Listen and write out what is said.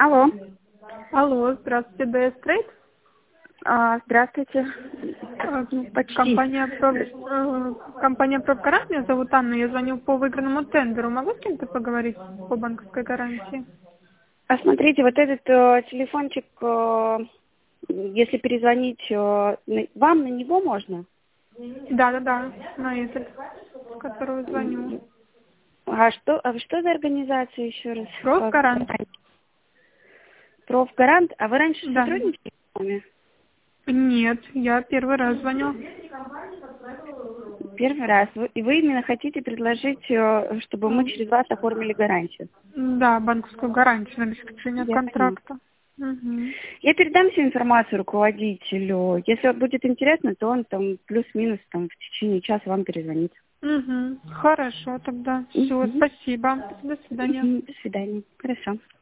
Алло. Алло, здравствуйте, DS Trade. Здравствуйте. Почти. Компания PropGarant, меня зовут Анна, я звоню по выигранному тендеру. Могу с кем-то поговорить по банковской гарантии? Смотрите, вот этот телефончик, если перезвонить, вам на него можно? Да, на этот, с которого звоню. А что за организация еще раз? PropGarant. PropGarant? А вы раньше Да. сотрудничали с нами? Нет, я первый раз звоню. Первый раз. И вы именно хотите предложить, чтобы мы через вас оформили гарантию? Да, банковскую гарантию на обеспечение Я поняла. контракта. Угу. Я передам всю информацию руководителю. Если вот будет интересно, то он там плюс-минус там в течение часа вам перезвонит. Угу. Хорошо тогда. Все, спасибо. До свидания. До свидания. Хорошо.